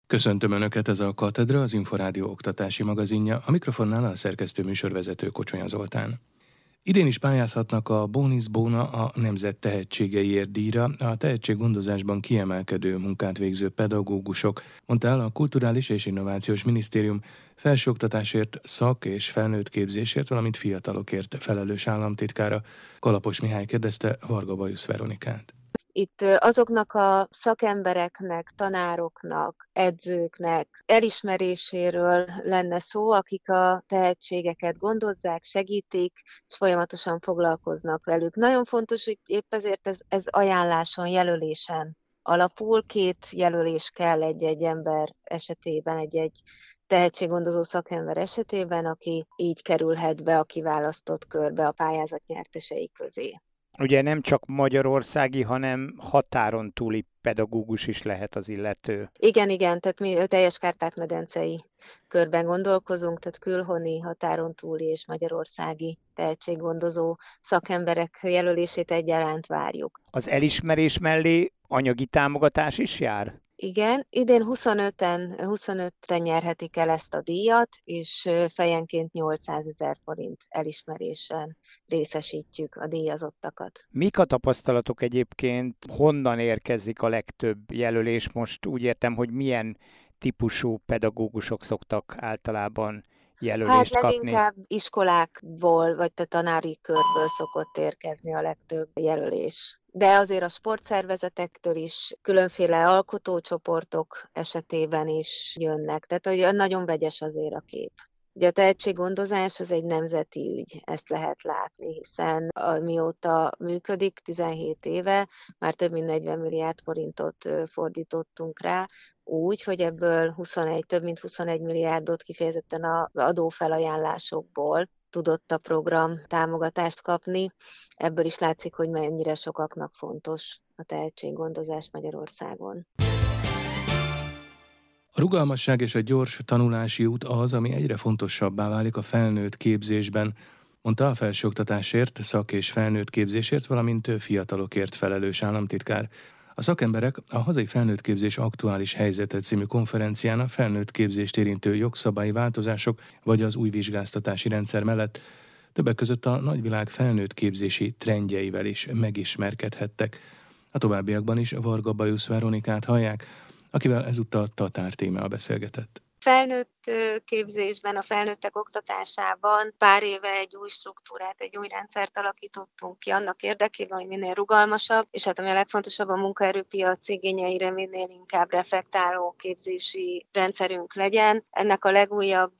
Köszöntöm Önöket, ez a Katedra, az Inforádió oktatási magazinja, a mikrofonnál a szerkesztő műsorvezető Kocsonya Zoltán. Idén is pályázhatnak a Bónisz Bóna a Nemzet tehetségeiért díjra a tehetséggondozásban kiemelkedő munkát végző pedagógusok, mondta el a Kulturális és Innovációs Minisztérium felsőoktatásért, szak- és felnőtt képzésért, valamint fiatalokért felelős államtitkára. Kalapos Mihály kérdezte Varga Bajusz Veronikát. Itt azoknak a szakembereknek, tanároknak, edzőknek elismeréséről lenne szó, akik a tehetségeket gondozzák, segítik, és folyamatosan foglalkoznak velük. Nagyon fontos, hogy épp ezért ez ajánláson, jelölésen alapul. 2 jelölés kell egy-egy ember esetében, egy-egy tehetséggondozó szakember esetében, aki így kerülhet be a kiválasztott körbe a pályázat nyertesei közé. Ugye nem csak magyarországi, hanem határon túli pedagógus is lehet az illető. Igen, tehát mi teljes Kárpát-medencei körben gondolkozunk, tehát külhoni, határon túli és magyarországi tehetséggondozó szakemberek jelölését egyaránt várjuk. Az elismerés mellé anyagi támogatás is jár? Igen, idén 25-en nyerhetik el ezt a díjat, és fejenként 800 000 forint elismerésen részesítjük a díjazottakat. Mik a tapasztalatok egyébként? Honnan érkezik a legtöbb jelölés? Most úgy értem, hogy milyen típusú pedagógusok szoktak általában jelölést kapni? Leginkább iskolákból, vagy a tanári körből szokott érkezni a legtöbb jelölés. De azért a sportszervezetektől is, különféle alkotócsoportok esetében is jönnek. Tehát, hogy nagyon vegyes azért a kép. Ugye a tehetséggondozás az egy nemzeti ügy, ezt lehet látni, hiszen mióta működik, 17 éve, már több mint 40 milliárd forintot fordítottunk rá, úgy, hogy ebből több mint 21 milliárdot kifejezetten az adófelajánlásokból tudott a program támogatást kapni. Ebből is látszik, hogy mennyire sokaknak fontos a tehetséggondozás Magyarországon. A rugalmasság és a gyors tanulási út az, ami egyre fontosabbá válik a felnőtt képzésben, mondta a felsőoktatásért, szak- és felnőtt képzésért, valamint fiatalokért felelős államtitkár. A szakemberek a hazai felnőtt képzés aktuális helyzete című konferencián a felnőtt képzést érintő jogszabályi változások vagy az új vizsgáztatási rendszer mellett többek között a nagyvilág felnőtt képzési trendjeivel is megismerkedhettek. A továbbiakban is Varga Bajusz Veronikát hallják, akivel ezúttal tatár témával beszélgetett. Felnőtt képzésben, a felnőttek oktatásában pár éve egy új struktúrát, egy új rendszert alakítottunk ki annak érdekében, hogy minél rugalmasabb, és hát ami a legfontosabb, a munkaerőpiac igényeire minél inkább reflektáló képzési rendszerünk legyen. Ennek a legújabb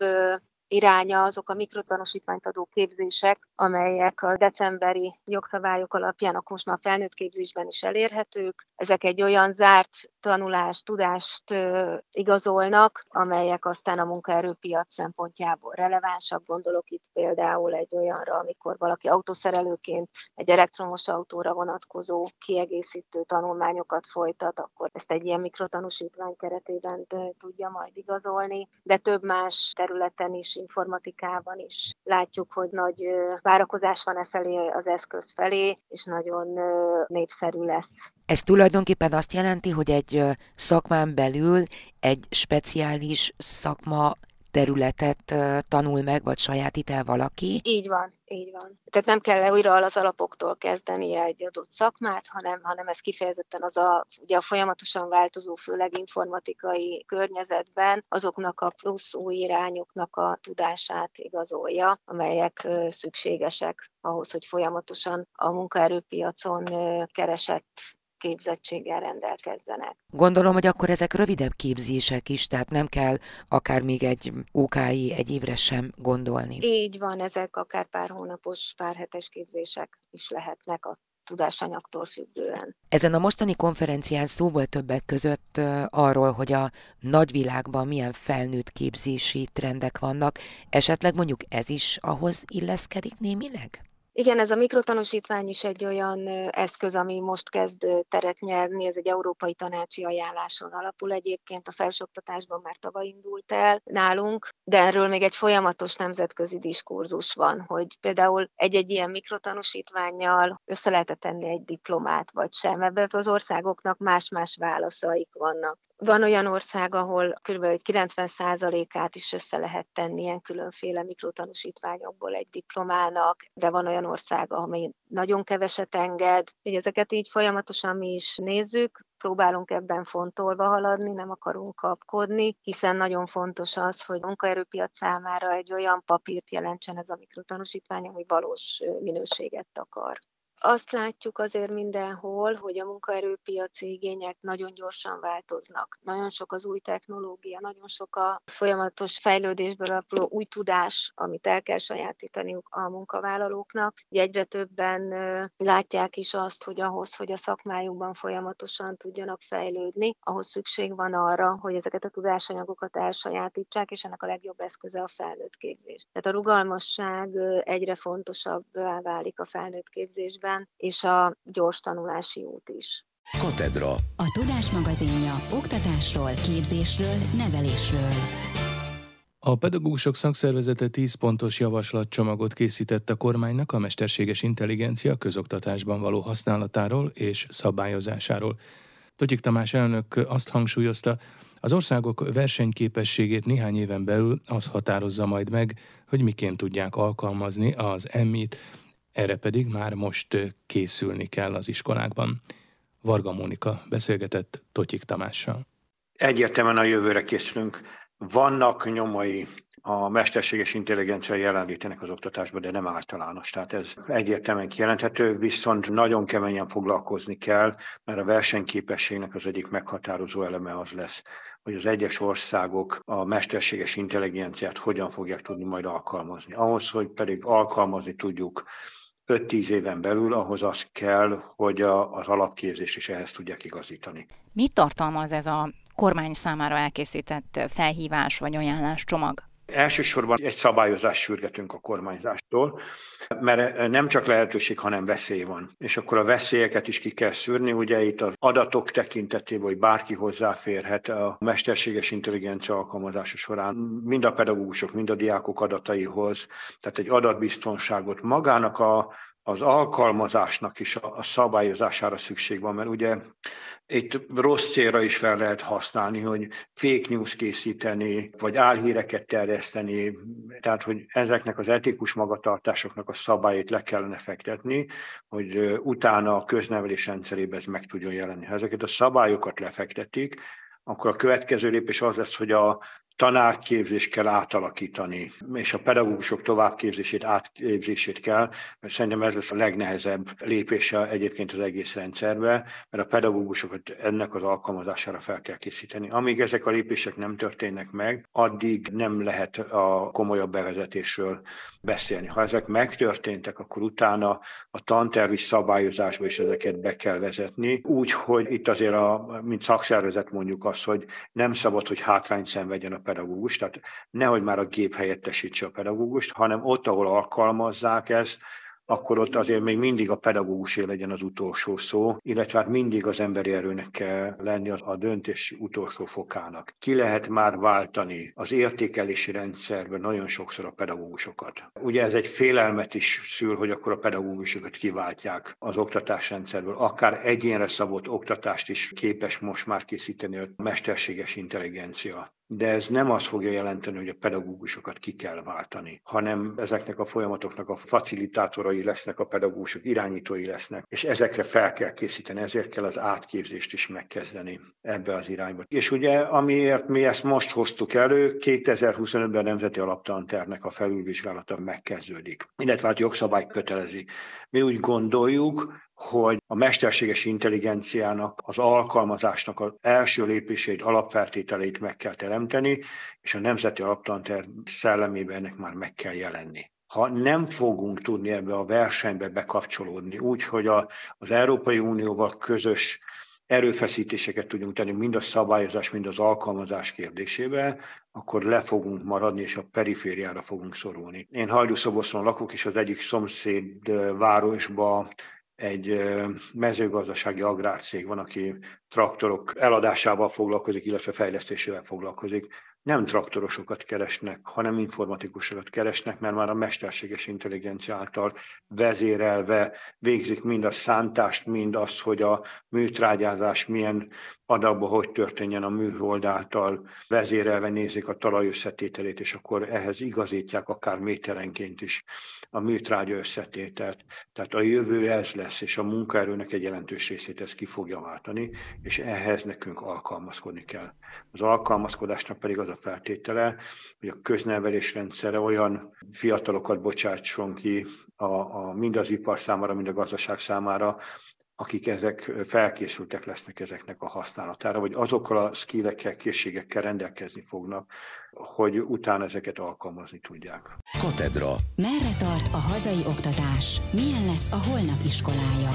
iránya azok a mikrotanúsítványt adó képzések, amelyek a decemberi jogszabályok alapján most már felnőtt képzésben is elérhetők. Ezek egy olyan zárt tanulást, tudást igazolnak, amelyek aztán a munkaerőpiac szempontjából relevánsak. Gondolok itt például egy olyanra, amikor valaki autószerelőként egy elektromos autóra vonatkozó kiegészítő tanulmányokat folytat, akkor ezt egy ilyen mikrotanúsítvány keretében tudja majd igazolni, de több más területen is, informatikában is látjuk, hogy nagy várakozás van felé, az eszköz felé, és nagyon népszerű lesz. Ez tulajdonképpen azt jelenti, hogy egy szakmán belül egy speciális szakma területet tanul meg, vagy sajátít el valaki? Így van. Tehát nem kell újra az alapoktól kezdenie egy adott szakmát, hanem ez kifejezetten ugye a folyamatosan változó, főleg informatikai környezetben azoknak a plusz új irányoknak a tudását igazolja, amelyek szükségesek ahhoz, hogy folyamatosan a munkaerőpiacon keresett képzettséggel rendelkezzenek. Gondolom, hogy akkor ezek rövidebb képzések is, tehát nem kell akár még egy OKI egy évre sem gondolni. Így van, ezek akár pár hónapos, pár hetes képzések is lehetnek a tudásanyagtól függően. Ezen a mostani konferencián szó volt többek között arról, hogy a nagyvilágban milyen felnőtt képzési trendek vannak. Esetleg mondjuk ez is ahhoz illeszkedik némileg? Igen, ez a mikrotanúsítvány is egy olyan eszköz, ami most kezd teret nyerni, ez egy európai tanácsi ajánláson alapul egyébként, a felsőoktatásban már tavaly indult el nálunk, de erről még egy folyamatos nemzetközi diskurzus van, hogy például egy-egy ilyen mikrotanúsítvánnyal össze lehet tenni egy diplomát, vagy sem. Ebben az országoknak más-más válaszaik vannak. Van olyan ország, ahol kb. 90%-át is össze lehet tenni ilyen különféle mikrotanúsítványokból egy diplomának, de van olyan ország, amely nagyon keveset enged. Ezeket így folyamatosan mi is nézzük, próbálunk ebben fontolva haladni, nem akarunk kapkodni, hiszen nagyon fontos az, hogy a munkaerőpiac számára egy olyan papírt jelentsen ez a mikrotanúsítvány, ami valós minőséget akar. Azt látjuk azért mindenhol, hogy a munkaerőpiaci igények nagyon gyorsan változnak. Nagyon sok az új technológia, nagyon sok a folyamatos fejlődésből alapuló új tudás, amit el kell sajátítaniuk a munkavállalóknak. Egyre többen látják is azt, hogy ahhoz, hogy a szakmájukban folyamatosan tudjanak fejlődni, ahhoz szükség van arra, hogy ezeket a tudásanyagokat elsajátítsák, és ennek a legjobb eszköze a felnőtt képzés. Tehát a rugalmasság egyre fontosabbá válik a felnőtt képzésben, és a gyors tanulási út is. Katedra. A Tudás magazinja oktatásról, képzésről, nevelésről. A pedagógusok szakszervezete 10 pontos javaslatcsomagot készített a kormánynak a mesterséges intelligencia közoktatásban való használatáról és szabályozásáról. Totyik Tamás elnök azt hangsúlyozta, az országok versenyképességét néhány éven belül az határozza majd meg, hogy miként tudják alkalmazni az MI-t, erre pedig már most készülni kell az iskolákban. Varga Mónika beszélgetett Totyik Tamással. Egyértelműen a jövőre készülünk. Vannak nyomai a mesterséges intelligencia jelenlétének az oktatásban, de nem általános. Tehát ez egyértelműen kijelenthető, viszont nagyon keményen foglalkozni kell, mert a versenyképességnek az egyik meghatározó eleme az lesz, hogy az egyes országok a mesterséges intelligenciát hogyan fogják tudni majd alkalmazni. Ahhoz, hogy pedig alkalmazni tudjuk 5-10 éven belül, ahhoz az kell, hogy az alapképzést is ehhez tudják igazítani. Mit tartalmaz ez a kormány számára elkészített felhívás vagy ajánláscsomag? Elsősorban egy szabályozást sürgetünk a kormányzástól, mert nem csak lehetőség, hanem veszély van. És akkor a veszélyeket is ki kell szűrni. Ugye itt az adatok tekintetében, hogy bárki hozzáférhet a mesterséges intelligencia alkalmazása során mind a pedagógusok, mind a diákok adataihoz, tehát egy adatbiztonságot magának az alkalmazásnak is a szabályozására szükség van, mert ugye itt rossz célra is fel lehet használni, hogy fake news készíteni, vagy álhíreket terjeszteni, tehát hogy ezeknek az etikus magatartásoknak a szabályait le kellene fektetni, hogy utána a köznevelés rendszerében ez meg tudjon jelenni. Ha ezeket a szabályokat lefektetik, akkor a következő lépés az lesz, hogy a tanárképzést kell átalakítani, és a pedagógusok továbbképzését, átképzését kell, mert szerintem ez lesz a legnehezebb lépése egyébként az egész rendszerbe, mert a pedagógusokat ennek az alkalmazására fel kell készíteni. Amíg ezek a lépések nem történnek meg, addig nem lehet a komolyabb bevezetésről beszélni. Ha ezek megtörténtek, akkor utána a tantervi szabályozásba is ezeket be kell vezetni, úgy, hogy itt azért, mint szakszervezet mondjuk azt, hogy nem szabad, hogy hátrányt szenvedjen a pedagógus, tehát nehogy már a gép helyettesítse a pedagógust, hanem ott, ahol alkalmazzák ezt, akkor ott azért még mindig a pedagógusé legyen az utolsó szó, illetve hát mindig az emberi erőnek kell lenni a döntés utolsó fokának. Ki lehet már váltani az értékelési rendszerben nagyon sokszor a pedagógusokat. Ugye ez egy félelmet is szül, hogy akkor a pedagógusokat kiváltják az oktatásrendszerből. Akár egyénre szabott oktatást is képes most már készíteni a mesterséges intelligencia. De ez nem azt fogja jelenteni, hogy a pedagógusokat ki kell váltani, hanem ezeknek a folyamatoknak a facilitátorai lesznek, a pedagógusok irányítói lesznek, és ezekre fel kell készíteni, ezért kell az átképzést is megkezdeni ebbe az irányba. És ugye, amiért mi ezt most hoztuk elő, 2025-ben a Nemzeti Alaptantervnek a felülvizsgálata megkezdődik, illetve hát jogszabály kötelezik. Mi úgy gondoljuk, hogy a mesterséges intelligenciának, az alkalmazásnak az első lépéseit, alapfeltételeit meg kell teremteni, és a Nemzeti Alaptanterv szellemében ennek már meg kell jelenni. Ha nem fogunk tudni ebbe a versenybe bekapcsolódni, úgy, hogy az Európai Unióval közös erőfeszítéseket tudjunk tenni mind a szabályozás, mind az alkalmazás kérdésébe, akkor le fogunk maradni, és a perifériára fogunk szorulni. Én Hajdúszoboszlón lakok, és az egyik szomszéd városba egy mezőgazdasági agrárcég van, aki traktorok eladásával foglalkozik, illetve fejlesztésével foglalkozik. Nem traktorosokat keresnek, hanem informatikusokat keresnek, mert már a mesterséges intelligencia által vezérelve végzik mind a szántást, mind azt, hogy a műtrágyázás milyen adagban hogy történjen a műhold által, vezérelve nézik a talaj összetételét, és akkor ehhez igazítják akár méterenként is a műtrágya összetételt. Tehát a jövő ez lesz, és a munkaerőnek egy jelentős részét ez ki fogja váltani, és ehhez nekünk alkalmazkodni kell. Az alkalmazkodásnak pedig az a feltétele, hogy a köznevelés rendszere olyan fiatalokat bocsátson ki mind az ipar számára, mind a gazdaság számára, akik ezek felkészültek lesznek ezeknek a használatára, vagy azokkal a skillekkel, készségekkel rendelkezni fognak, hogy utána ezeket alkalmazni tudják. Katedra. Merre tart a hazai oktatás? Milyen lesz a holnap iskolája?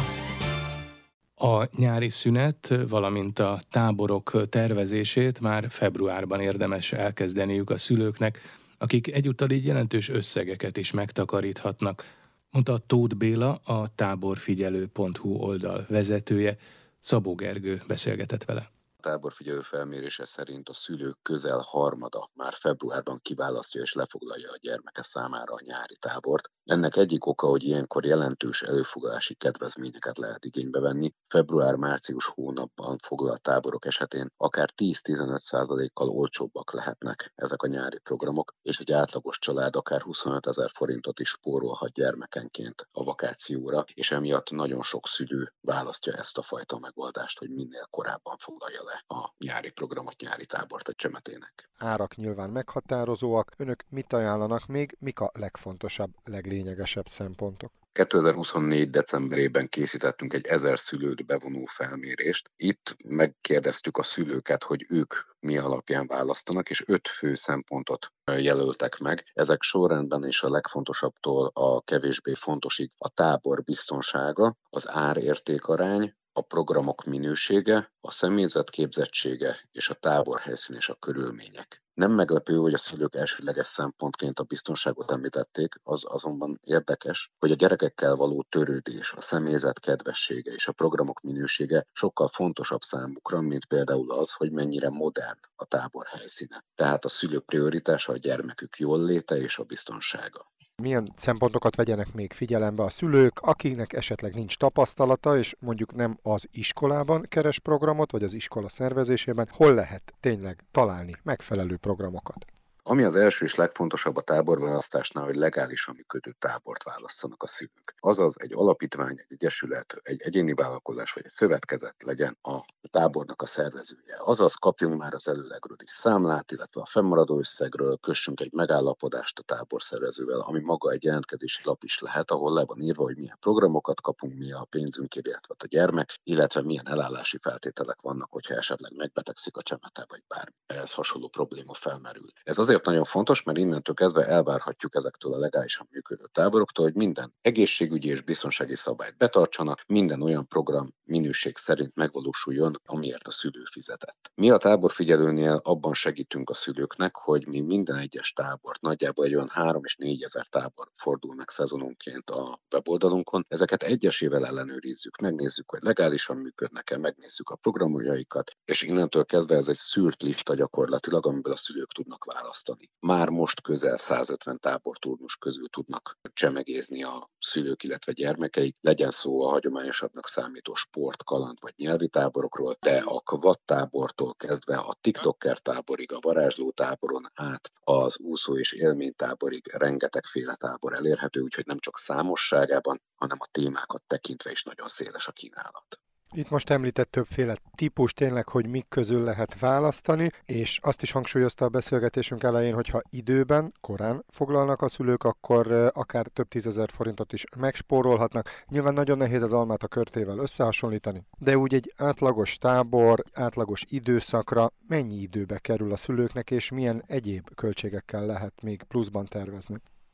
A nyári szünet, valamint a táborok tervezését már februárban érdemes elkezdeniük a szülőknek, akik egyúttal így jelentős összegeket is megtakaríthatnak, mondta Tóth Béla, a táborfigyelő.hu oldal vezetője. Szabó Gergő beszélgetett vele. A táborfigyelő felmérése szerint a szülők közel harmada már februárban kiválasztja és lefoglalja a gyermeke számára a nyári tábort. Ennek egyik oka, hogy ilyenkor jelentős előfoglalási kedvezményeket lehet igénybe venni. Február-március hónapban foglalt táborok esetén akár 10-15%-kal olcsóbbak lehetnek ezek a nyári programok, és egy átlagos család akár 25 000 forintot is spórolhat gyermekenként a vakációra, és emiatt nagyon sok szülő választja ezt a fajta megoldást, hogy minél korábban foglalja le a nyári programot, nyári tábort a csemetének. Árak nyilván meghatározóak. Önök mit ajánlanak még? Mik a legfontosabb, leglényegesebb szempontok? 2024. decemberében készítettünk egy 1000 szülőt bevonó felmérést. Itt megkérdeztük a szülőket, hogy ők mi alapján választanak, és 5 fő szempontot jelöltek meg. Ezek sorrendben és a legfontosabbtól a kevésbé fontosig a tábor biztonsága, az ár-értékarány, a programok minősége, a személyzet képzettsége és a táborhelyszín és a körülmények. Nem meglepő, hogy a szülők elsődleges szempontként a biztonságot említették, az azonban érdekes, hogy a gyerekekkel való törődés, a személyzet kedvessége és a programok minősége sokkal fontosabb számukra, mint például az, hogy mennyire modern a tábor helyszíne. Tehát a szülők prioritása a gyermekük jólléte és a biztonsága. Milyen szempontokat vegyenek még figyelembe a szülők, akiknek esetleg nincs tapasztalata, és mondjuk nem az iskolában keres programot, vagy az iskola szervezésében, hol lehet tényleg találni megfelelő programokat? Ami az első és legfontosabb a táborválasztásnál, hogy legálisan működő tábort válasszanak a szülők. Azaz egy alapítvány, egy egyesület, egy egyéni vállalkozás vagy egy szövetkezet legyen a tábornak a szervezője. Azaz kapjunk már az előlegről is számlát, illetve a fennmaradó összegről kössünk egy megállapodást a táborszervezővel, ami maga egy jelentkezési lap is lehet, ahol le van írva, hogy milyen programokat kapunk, mi a pénzünkért, illetve a gyermek, illetve milyen elállási feltételek vannak, hogyha esetleg megbetegszik a csemete, vagy bármi ehhez hasonló probléma felmerül. Ez azért nagyon fontos, mert innentől kezdve elvárhatjuk ezektől a legálisan működő táboroktól, hogy minden egészségügyi és biztonsági szabályt betartsanak, minden olyan program minőség szerint megvalósuljon, amiért a szülő fizetett. Mi a táborfigyelőnél abban segítünk a szülőknek, hogy mi minden egyes tábort, nagyjából egy olyan 3 és 4 ezer tábor fordul meg szezononként a weboldalunkon. Ezeket egyesével ellenőrizzük, megnézzük, hogy legálisan működnek-e, megnézzük a programjaikat, és innentől kezdve ez egy szűrt lista gyakorlatilag, amiből a szülők tudnak választani. Már most közel 150 táborturnus közül tudnak csemegézni a szülők, illetve gyermekeik. Legyen szó a hagyományosabbnak számító sport, kaland vagy nyelvi táborokról, de a quad tábortól kezdve a TikToker táborig, a varázsló táboron át az úszó és élménytáborig rengetegféle tábor elérhető, úgyhogy nem csak számosságában, hanem a témákat tekintve is nagyon széles a kínálat. Itt most említett többféle típus tényleg, hogy mik közül lehet választani, és azt is hangsúlyozta a beszélgetésünk elején, hogyha időben, korán foglalnak a szülők, akkor akár több 10 000 forintot is megspórolhatnak. Nyilván nagyon nehéz az almát a körtével összehasonlítani, de úgy egy átlagos tábor, átlagos időszakra mennyi időbe kerül a szülőknek, és milyen egyéb költségekkel lehet még pluszban tervezni?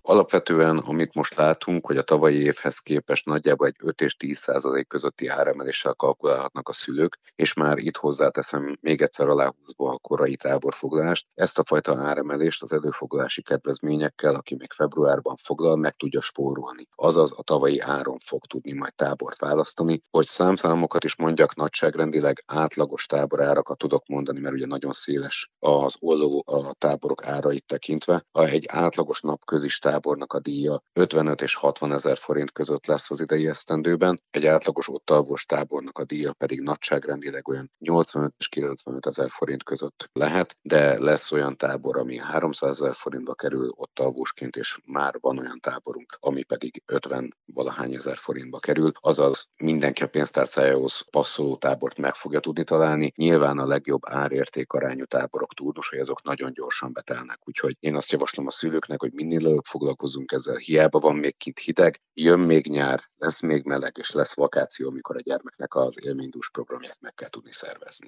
Alapvetően, amit most látunk, hogy a tavalyi évhez képest nagyjából egy 5 és 10% közötti áremeléssel kalkulálhatnak a szülők, és már itt hozzáteszem még egyszer aláhúzva a korai táborfoglalást. Ezt a fajta áremelést az előfoglalási kedvezményekkel, aki még februárban foglal, meg tudja spórolni. Azaz a tavalyi áron fog tudni majd tábort választani. Hogy számszámokat is mondjak, nagyságrendileg átlagos táborárakat tudok mondani, mert ugye nagyon széles az olló a táborok árait tekintve. Egy átlagos napközis tábornak a díja 55 és 60 ezer forint között lesz az idei esztendőben, egy átlagos ott alvós tábornak a díja pedig nagyságrendileg olyan 85 és 95 ezer forint között lehet, de lesz olyan tábor, ami 300 ezer forintba kerül ott alvósként, és már van olyan táborunk, ami pedig 50 valahány ezer forintba kerül, azaz mindenki a pénztárcájához passzoló tábort meg fogja tudni találni. Nyilván a legjobb árérték arányú táborok tulajdonosai azok nagyon gyorsan betelnek, úgyhogy én azt javaslom a szülőknek, hogy minél előbb foglalkozunk ezzel. Hiába van még kint hideg, jön még nyár, lesz még meleg, és lesz vakáció, amikor a gyermeknek az élménydús programját meg kell tudni szervezni.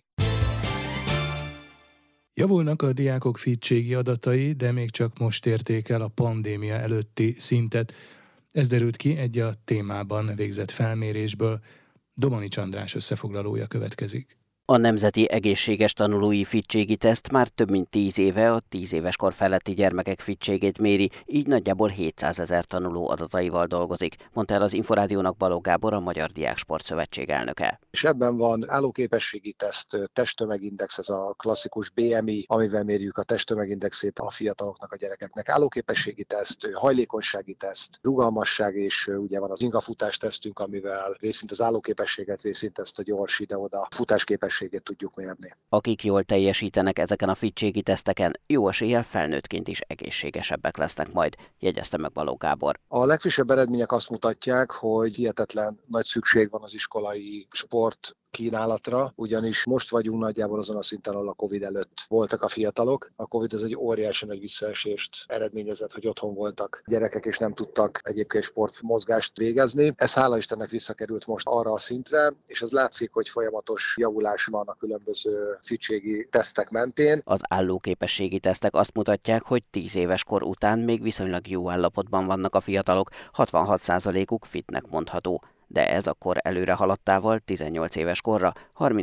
Javulnak a diákok fittségi adatai, de még csak most érték el a pandémia előtti szintet. Ez derült ki egy a témában végzett felmérésből. Domanics András összefoglalója következik. A Nemzeti Egészséges Tanulói Fittségi Teszt már több mint 10 éve a 10 éves kor feletti gyermekek fittségét méri, így nagyjából 700 ezer tanuló adataival dolgozik, mondta el az Inforádiónak Balogh Gábor, a Magyar Diáksport Szövetség elnöke. És ebben van állóképességi teszt, testtömegindex, ez a klasszikus BMI, amivel mérjük a testtömegindexét a fiataloknak, a gyerekeknek. Állóképességi teszt, hajlékonysági teszt, rugalmasság, és ugye van az ingafutás tesztünk, amivel részint az állóképességet, részint ezt a gyors ide-oda futásképességet tudjuk mérni. Akik jól teljesítenek ezeken a fittségi teszteken, jó eséllyel felnőttként is egészségesebbek lesznek majd, jegyezte meg Balogh Gábor. A legfrissebb eredmények azt mutatják, hogy hihetetlen nagy szükség van az iskolai sport kínálatra, ugyanis most vagyunk nagyjából azon a szinten, ahol a Covid előtt voltak a fiatalok. A Covid az egy óriási nagy visszaesést eredményezett, hogy otthon voltak gyerekek, és nem tudtak egyébként sportmozgást végezni. Ez hála Istennek visszakerült most arra a szintre, és az látszik, hogy folyamatos javulás van a különböző fittségi tesztek mentén. Az állóképességi tesztek azt mutatják, hogy 10 éves kor után még viszonylag jó állapotban vannak a fiatalok, 66%-uk fitnek mondható. De ez a kor előre haladtával 18 éves korra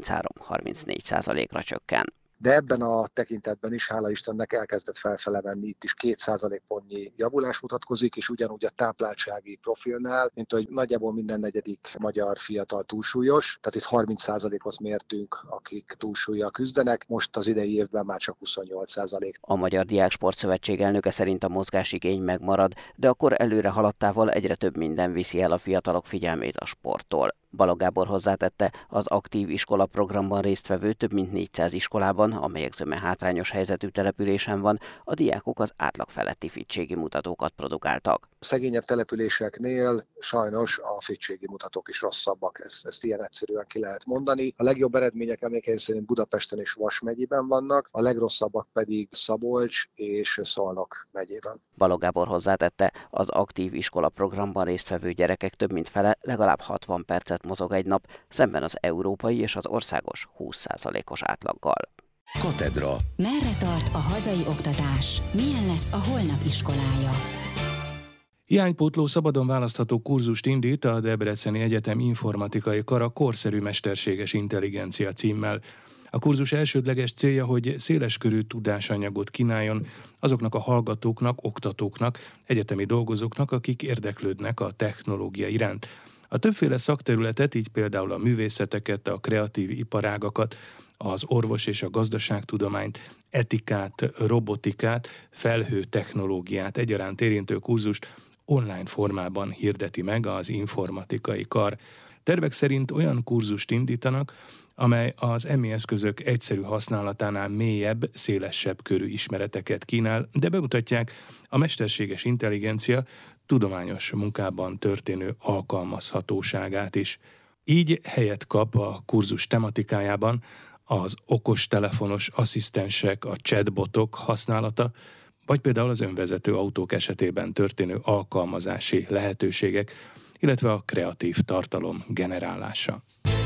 33-34%-ra csökken. De ebben a tekintetben is, hála Istennek, elkezdett felfele menni, itt is 2% pontnyi javulás mutatkozik, és ugyanúgy a tápláltsági profilnál, mint hogy nagyjából minden negyedik magyar fiatal túlsúlyos, tehát itt 30%-ot mértünk, akik túlsúllyal küzdenek, most az idei évben már csak 28%. A Magyar Diáksport Szövetség elnöke szerint a mozgásigény megmarad, de a kor előre haladtával egyre több minden viszi el a fiatalok figyelmét a sporttól. Balogh Gábor hozzátette, az aktív iskola programban résztvevő több mint 400 iskolában, amelyek zöme hátrányos helyzetű településen van, a diákok az átlag feletti fittségi mutatókat produkáltak. A szegényebb településeknél sajnos a fittségi mutatók is rosszabbak, ezt ilyen egyszerűen ki lehet mondani. A legjobb eredmények emlékeim szerint Budapesten és Vas megyében vannak, a legrosszabbak pedig Szabolcs és Szolnok megyében. Balogh Gábor hozzátette, az aktív iskola programban résztvevő gyerekek több mint fele legalább 60 percet mozog egy nap, szemben az európai és az országos 20%-os átlaggal. Katedra. Merre tart a hazai oktatás? Milyen lesz a holnap iskolája? Hiánypótló szabadon választható kurzust indít a Debreceni Egyetem informatikai kara korszerű mesterséges intelligencia címmel. A kurzus elsődleges célja, hogy széleskörű tudásanyagot kínáljon azoknak a hallgatóknak, oktatóknak, egyetemi dolgozóknak, akik érdeklődnek a technológia iránt. A többféle szakterületet, így például a művészeteket, a kreatív iparágakat, az orvos és a gazdaságtudományt, etikát, robotikát, felhőtechnológiát egyaránt érintő kurzust online formában hirdeti meg az informatikai kar. Tervek szerint olyan kurzust indítanak, amely az EMI eszközök egyszerű használatánál mélyebb, szélesebb körű ismereteket kínál, de bemutatják a mesterséges intelligencia tudományos munkában történő alkalmazhatóságát is. Így helyet kap a kurzus tematikájában az okostelefonos asszisztensek, a chatbotok használata, vagy például az önvezető autók esetében történő alkalmazási lehetőségek, illetve a kreatív tartalom generálása.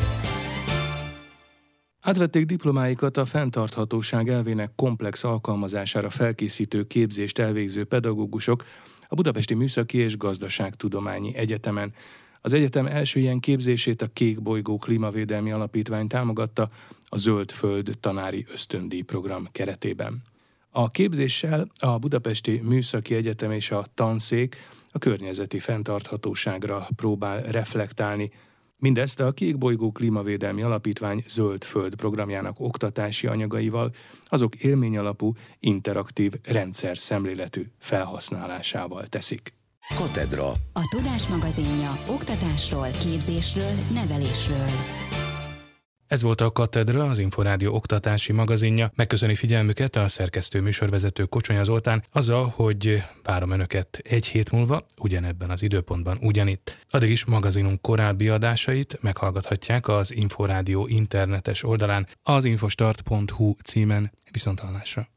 Átvették diplomáikat a fenntarthatóság elvének komplex alkalmazására felkészítő képzést elvégző pedagógusok a Budapesti Műszaki és Gazdaságtudományi Egyetemen. Az egyetem első ilyen képzését a Kék Bolygó Klímavédelmi Alapítvány támogatta a Zöld Föld tanári ösztöndíj program keretében. A képzéssel a Budapesti Műszaki Egyetem és a tanszék a környezeti fenntarthatóságra próbál reflektálni. Mindezt a Kék Bolygó Klímavédelmi Alapítvány Zöld Föld programjának oktatási anyagaival, azok élményalapú, interaktív, rendszer szemléletű felhasználásával teszik. Katedra. A Tudás magazinja oktatásról, képzésről, nevelésről. Ez volt a Katedra, az Inforádió oktatási magazinja. Megköszöni figyelmüket a szerkesztő műsorvezető Kocsonya Zoltán azzal, hogy várom Önöket egy hét múlva, ugyanebben az időpontban, ugyanitt. Addig is magazinunk korábbi adásait meghallgathatják az Inforádió internetes oldalán, az infostart.hu címen. Viszonthallásra.